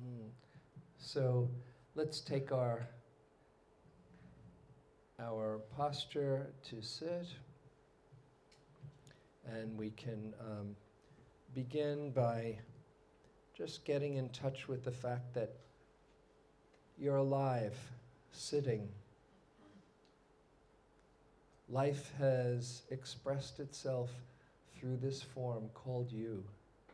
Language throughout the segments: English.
So let's take our posture to sit, and we can begin by just getting in touch with the fact that you're alive, sitting. Life has expressed itself through this form called you.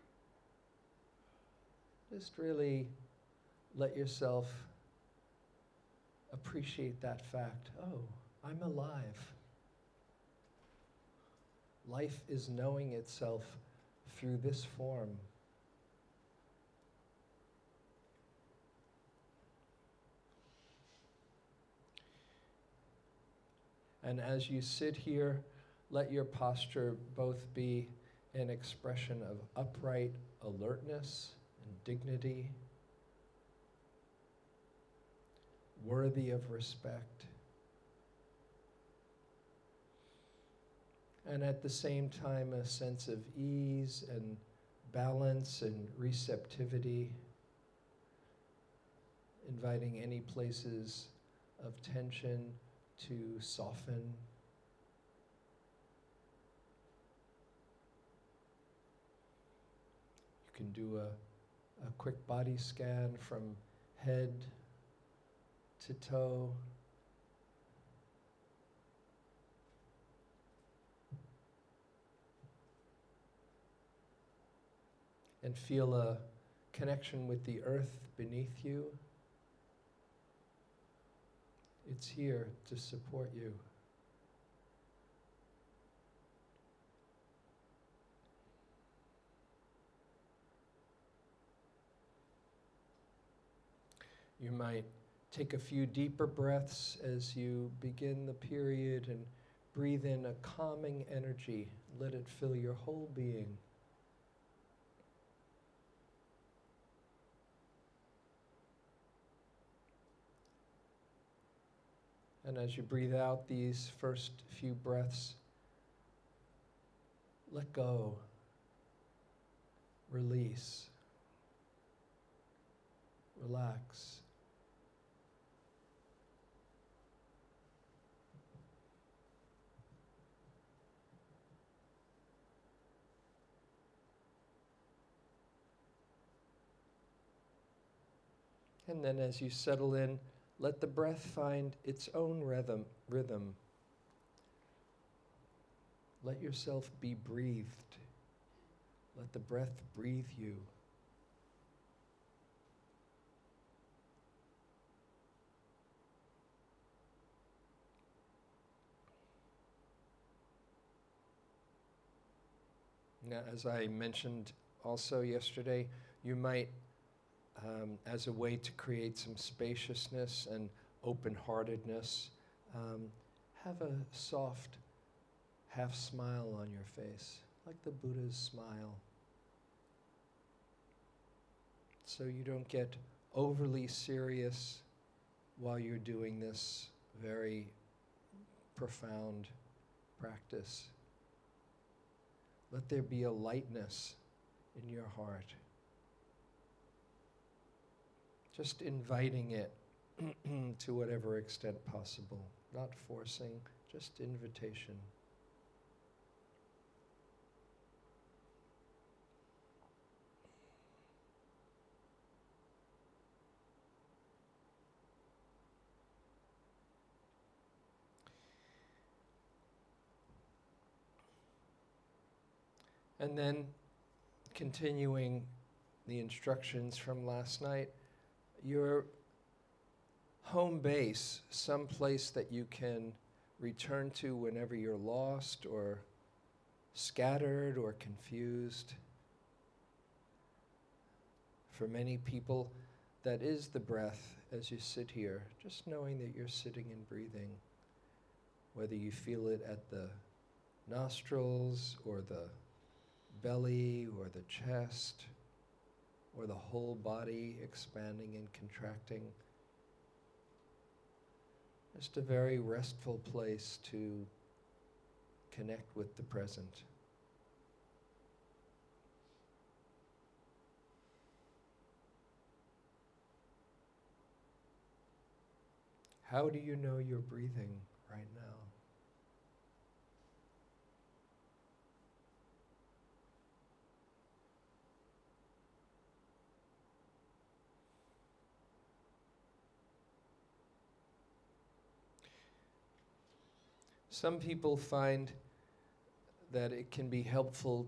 Just really let yourself appreciate that fact. Oh, I'm alive. Life is knowing itself through this form. And as you sit here, let your posture both be an expression of upright alertness and dignity, worthy of respect, and at the same time a sense of ease and balance and receptivity, inviting any places of tension to soften. You can do a quick body scan from head to toe. And feel a connection with the earth beneath you. It's here to support you. You might take a few deeper breaths as you begin the period and breathe in a calming energy. Let it fill your whole being. And as you breathe out these first few breaths, let go, release, relax. And then as you settle in, let the breath find its own rhythm. Let yourself be breathed. Let the breath breathe you. Now, as I mentioned also yesterday, you might, as a way to create some spaciousness and open-heartedness, have a soft half smile on your face, like the Buddha's smile. So you don't get overly serious while you're doing this very profound practice. Let there be a lightness in your heart. Just inviting it to whatever extent possible. Not forcing, just invitation. And then, continuing the instructions from last night, your home base, some place that you can return to whenever you're lost or scattered or confused. For many people, that is the breath as you sit here, just knowing that you're sitting and breathing, whether you feel it at the nostrils or the belly or the chest or the whole body expanding and contracting. Just a very restful place to connect with the present. How do you know you're breathing right now? Some people find that it can be helpful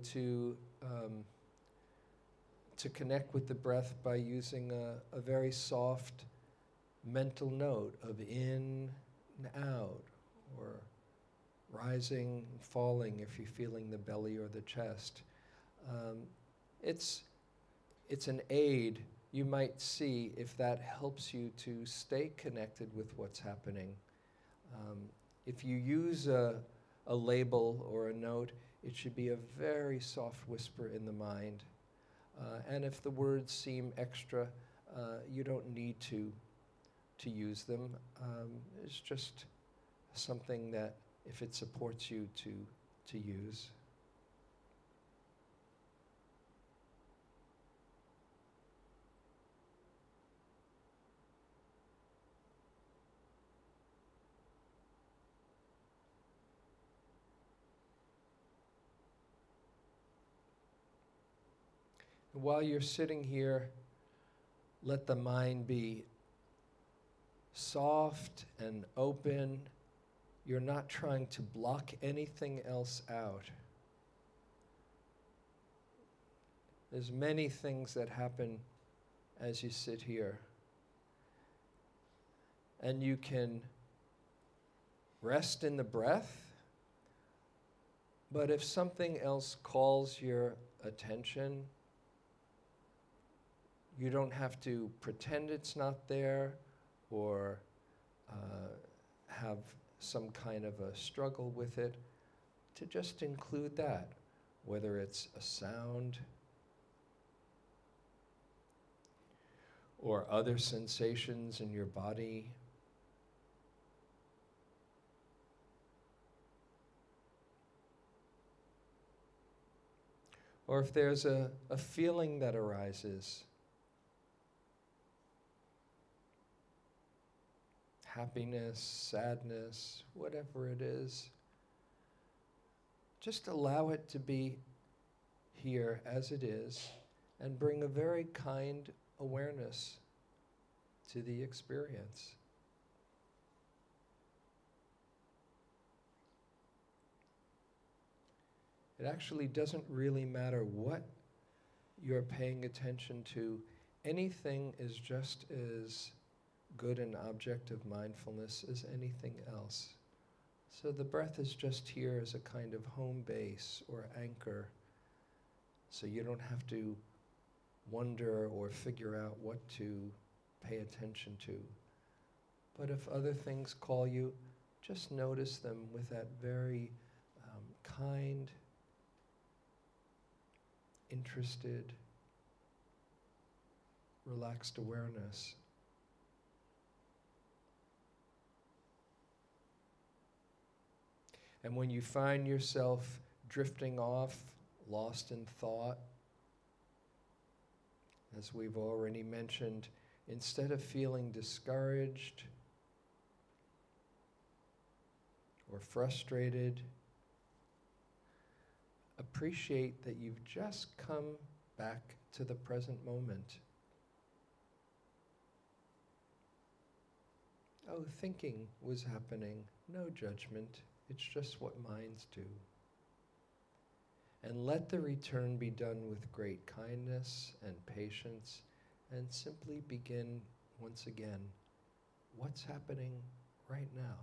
to connect with the breath by using a very soft mental note of in and out, or rising and falling if you're feeling the belly or the chest. Um, it's an aid. You might see if that helps you to stay connected with what's happening. If you use a label or a note, it should be a very soft whisper in the mind. And if the words seem extra, you don't need to use them. It's just something that, if it supports you, to use. While you're sitting here, let the mind be soft and open. You're not trying to block anything else out. There's many things that happen as you sit here. And you can rest in the breath, but if something else calls your attention, you don't have to pretend it's not there or have some kind of a struggle with it, to just include that, whether it's a sound or other sensations in your body. Or if there's a feeling that arises, happiness, sadness, whatever it is, just allow it to be here as it is and bring a very kind awareness to the experience. It actually doesn't really matter what you're paying attention to. Anything is just as good an object of mindfulness as anything else. So the breath is just here as a kind of home base or anchor, so you don't have to wonder or figure out what to pay attention to. But if other things call you, just notice them with that very kind, interested, relaxed awareness. And when you find yourself drifting off, lost in thought, as we've already mentioned, instead of feeling discouraged or frustrated, appreciate that you've just come back to the present moment. Oh, thinking was happening, no judgment. It's just what minds do. And let the return be done with great kindness and patience, and simply begin once again. What's happening right now?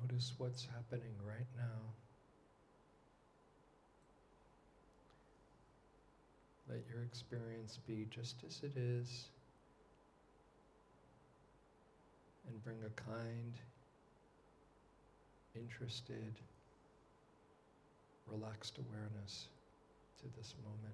Notice what's happening right now. Let your experience be just as it is, and bring a kind, interested, relaxed awareness to this moment.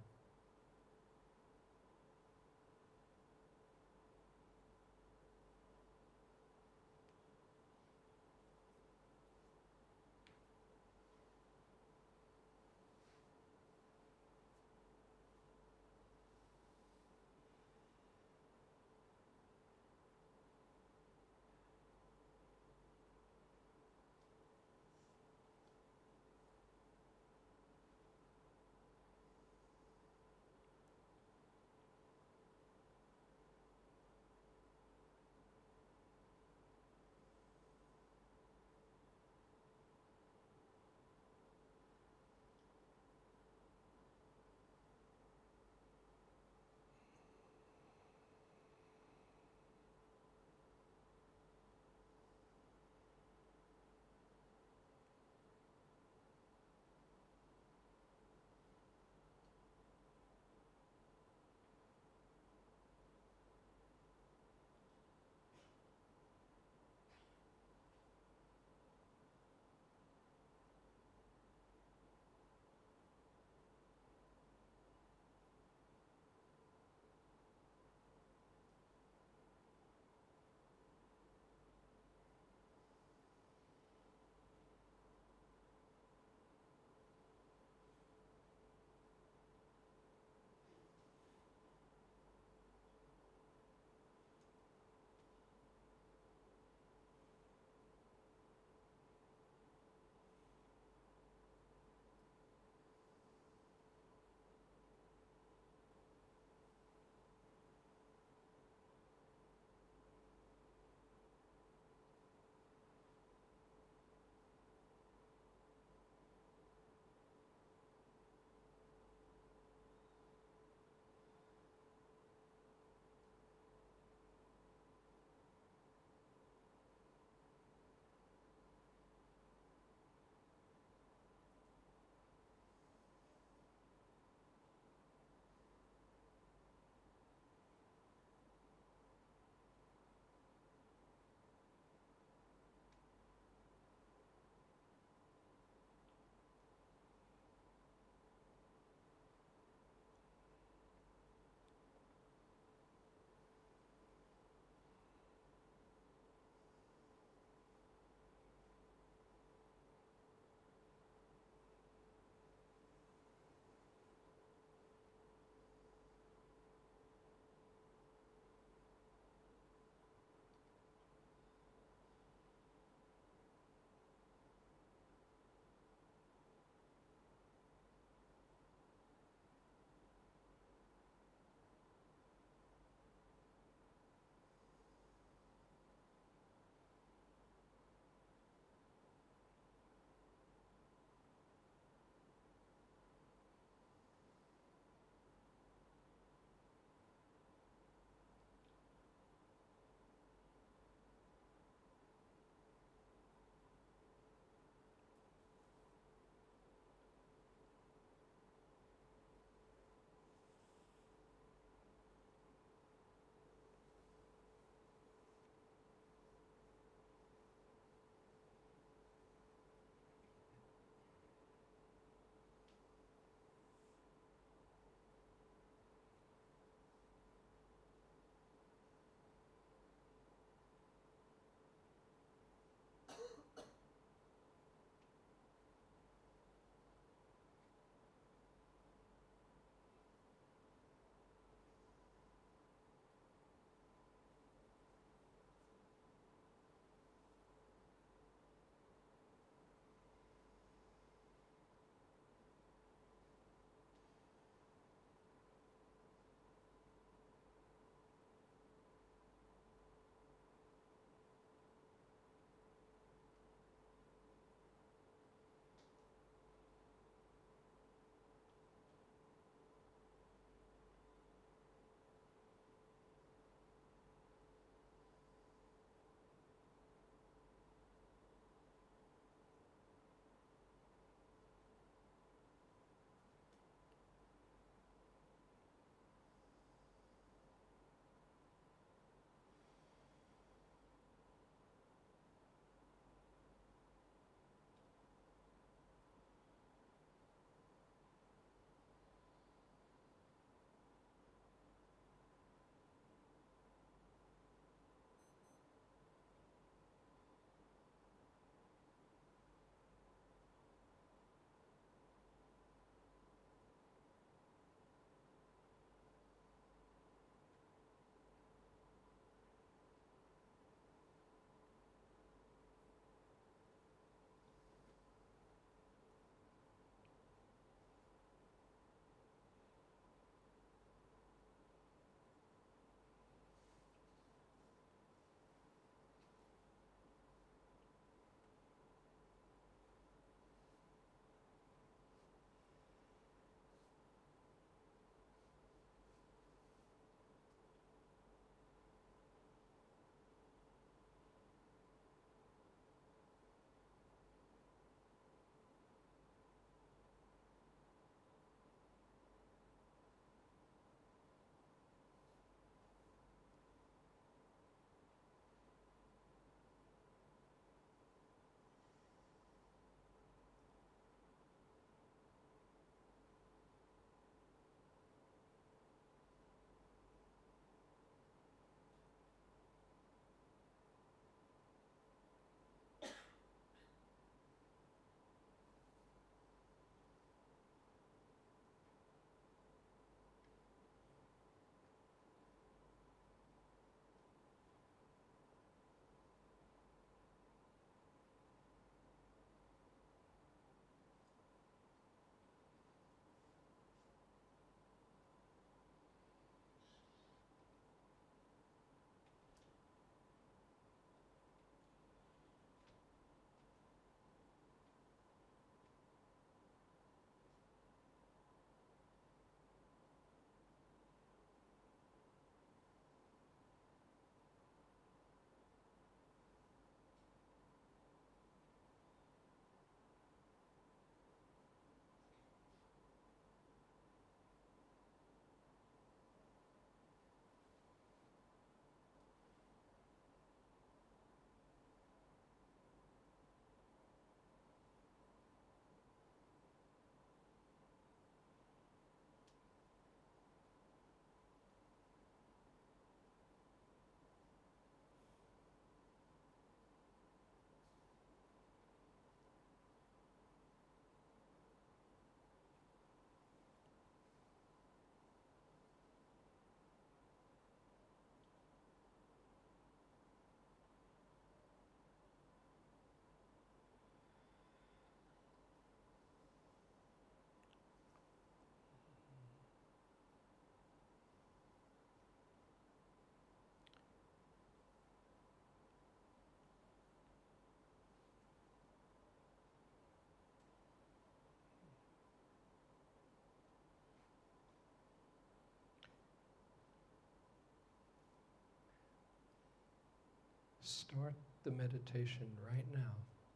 Start the meditation right now.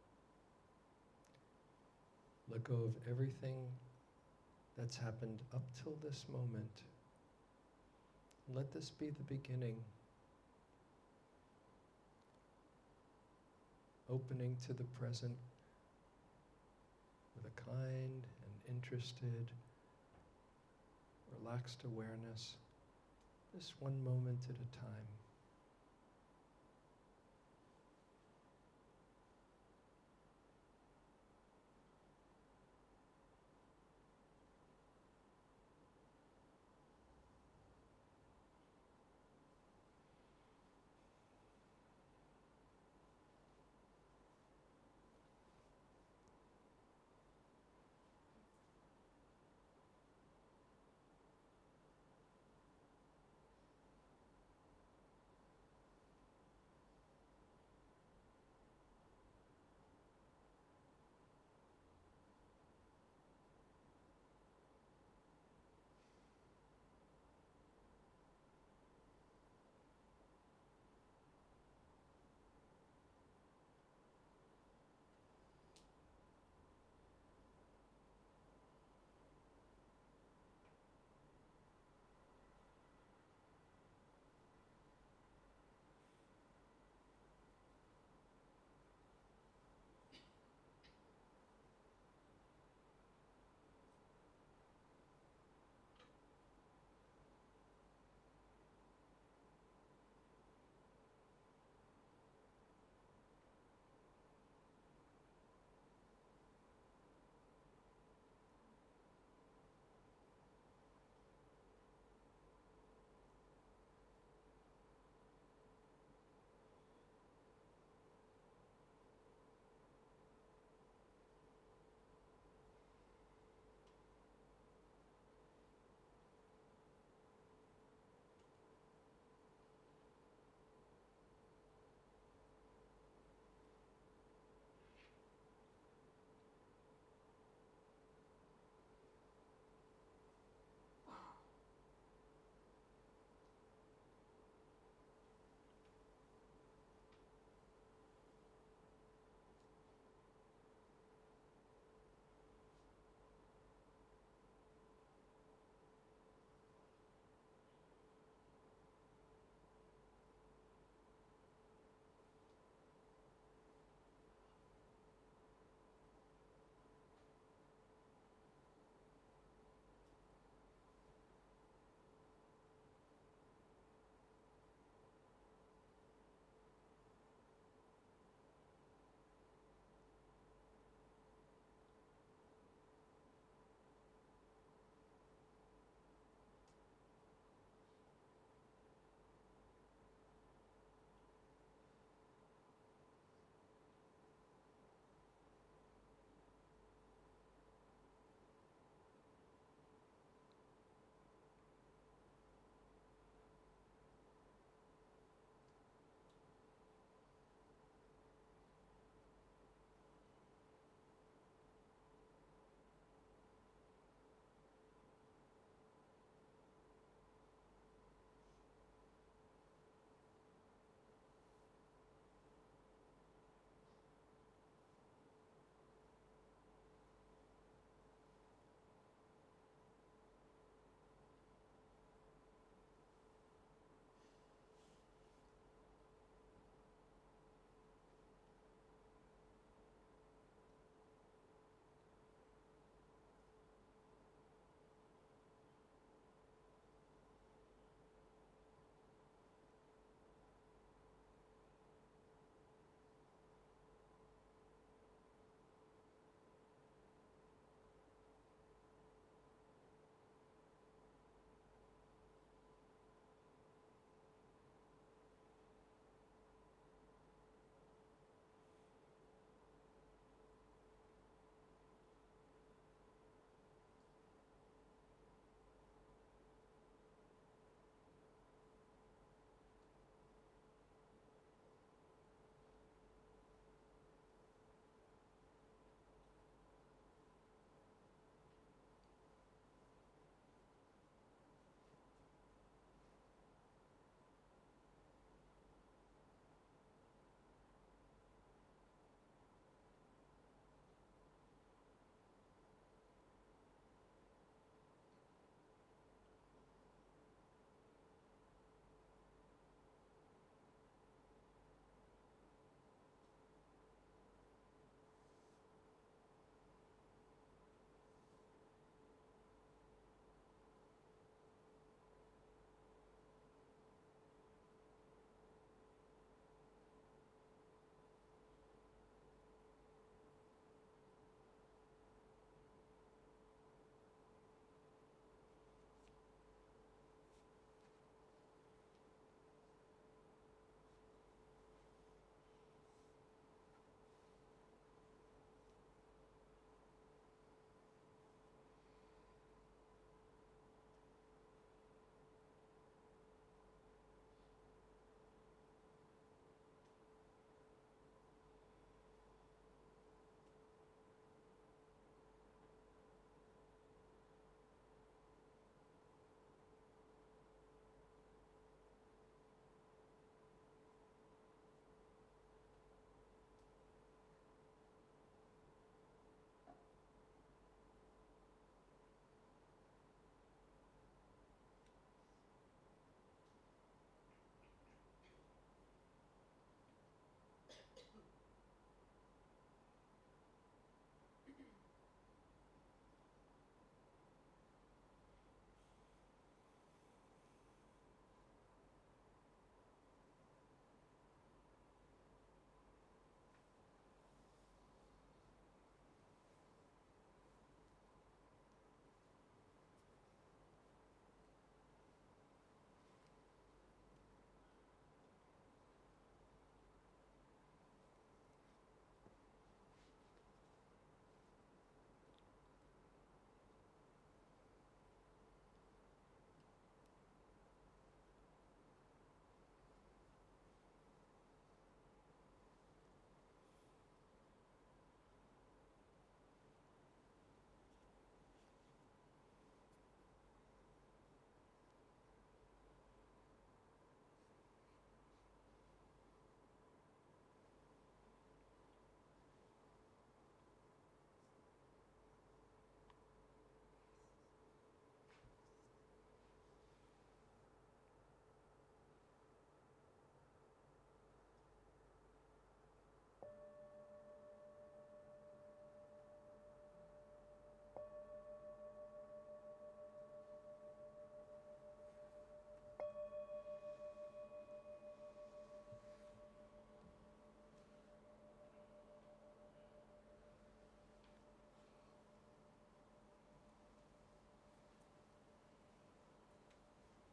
Let go of everything that's happened up till this moment. Let this be the beginning. Opening to the present with a kind and interested, relaxed awareness, just one moment at a time.